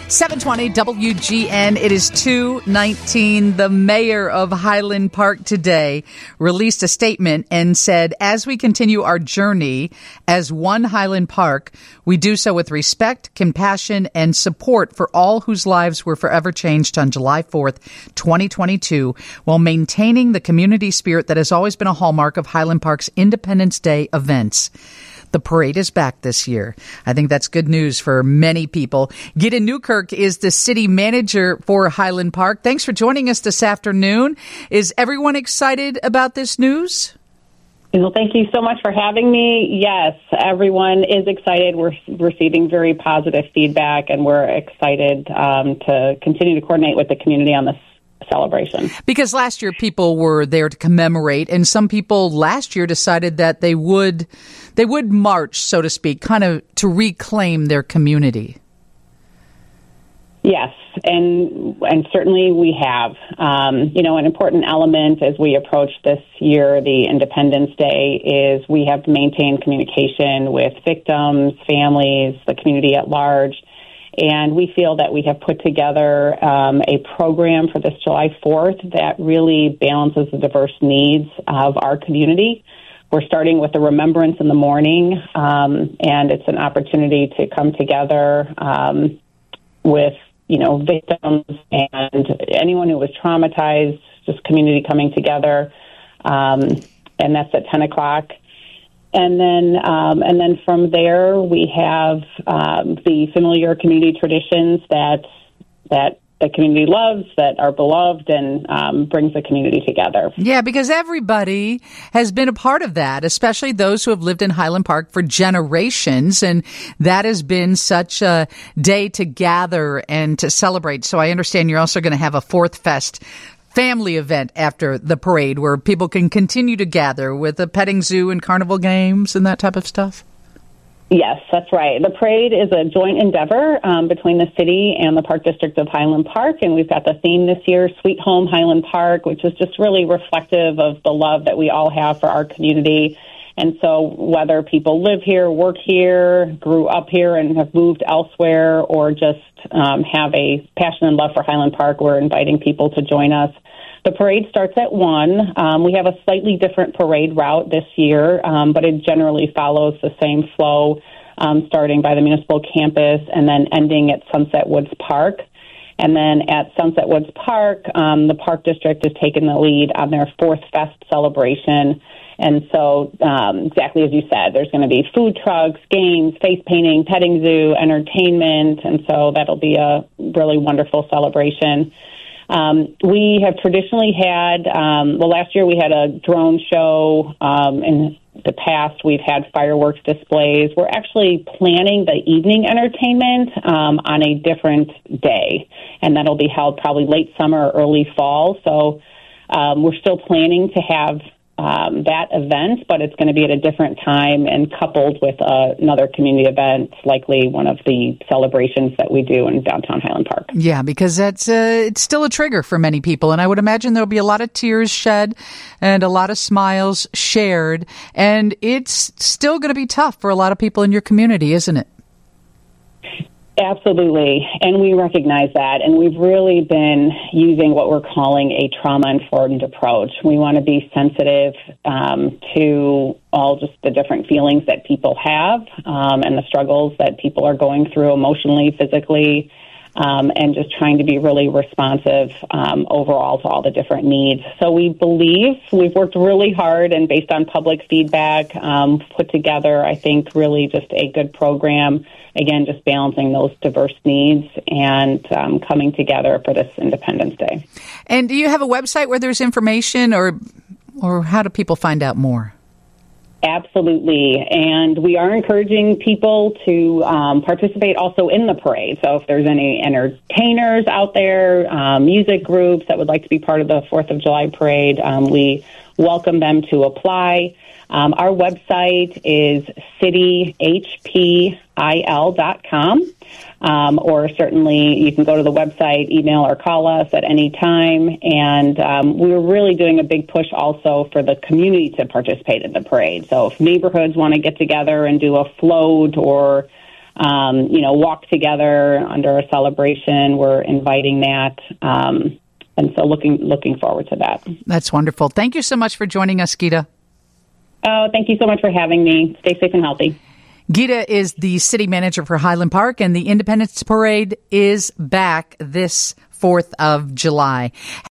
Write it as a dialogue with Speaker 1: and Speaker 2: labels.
Speaker 1: 720 WGN. It is 2:19. The mayor of Highland Park today released a statement and said, as we continue our journey as one Highland Park, we do so with respect, compassion, and support for all whose lives were forever changed on July 4th, 2022, while maintaining the community spirit that has always been a hallmark of Highland Park's Independence Day events. The parade is back this year. I think that's good news for many people. Gideon Newkirk is the city manager for Highland Park. Thanks for joining us this afternoon. Is everyone excited about this news?
Speaker 2: Well, thank you so much for having me. Yes, everyone is excited. We're receiving very positive feedback, and we're excited to continue to coordinate with the community on this celebration.
Speaker 1: Because last year people were there to commemorate, and some people last year decided that they would march, so to speak, kind of to reclaim their community.
Speaker 2: Yes, and certainly we have. An important element as we approach this year, the Independence Day, is we have to maintain communication with victims, families, the community at large. And we feel that we have put together a program for this July 4th that really balances the diverse needs of our community. We're starting with the Remembrance in the Morning, and it's an opportunity to come together with, victims and anyone who was traumatized, just community coming together, and that's at 10 o'clock. And then from there, we have the familiar community traditions that the community loves, that are beloved, and brings the community together.
Speaker 1: Yeah, because everybody has been a part of that, especially those who have lived in Highland Park for generations, and that has been such a day to gather and to celebrate. So I understand you're also going to have a Fourth Fest family event after the parade where people can continue to gather with a petting zoo and carnival games and that type of stuff?
Speaker 2: Yes, that's right. The parade is a joint endeavor between the city and the Park District of Highland Park, and we've got the theme this year, Sweet Home Highland Park, which is just really reflective of the love that we all have for our community. And so whether people live here, work here, grew up here and have moved elsewhere, or just have a passion and love for Highland Park, we're inviting people to join us. The parade starts at 1. We have a slightly different parade route this year, but it generally follows the same flow, starting by the municipal campus and then ending at Sunset Woods Park. And then at Sunset Woods Park, the Park District has taken the lead on their Fourth Fest celebration. And so, exactly as you said, there's going to be food trucks, games, face painting, petting zoo, entertainment, and so that'll be a really wonderful celebration. We have traditionally had, last year we had a drone show. In the past, we've had fireworks displays. We're actually planning the evening entertainment on a different day, and that'll be held probably late summer or early fall. So we're still planning to have that event, but it's going to be at a different time and coupled with another community event, likely one of the celebrations that we do in downtown Highland Park.
Speaker 1: Yeah, because that's it's still a trigger for many people, and I would imagine there'll be a lot of tears shed and a lot of smiles shared, and it's still going to be tough for a lot of people in your community, isn't it?
Speaker 2: Absolutely, and we recognize that, and we've really been using what we're calling a trauma-informed approach. We want to be sensitive to all just the different feelings that people have and the struggles that people are going through emotionally, physically, and just trying to be really responsive overall to all the different needs. So we believe we've worked really hard and based on public feedback, put together, I think, really just a good program. Again, just balancing those diverse needs and coming together for this Independence Day.
Speaker 1: And do you have a website where there's information, or how do people find out more?
Speaker 2: Absolutely. And we are encouraging people to participate also in the parade. So if there's any entertainers out there, music groups that would like to be part of the 4th of July parade, we welcome them to apply. Our website is cityhpil.com, or certainly you can go to the website, email or call us at any time. And we're really doing a big push also for the community to participate in the parade. So if neighborhoods want to get together and do a float or walk together under a celebration. We're inviting that. And so looking forward to that.
Speaker 1: That's wonderful. Thank you so much for joining us, Gita.
Speaker 2: Oh, thank you so much for having me. Stay safe and healthy.
Speaker 1: Gita is the city manager for Highland Park, and the Independence Parade is back this 4th of July.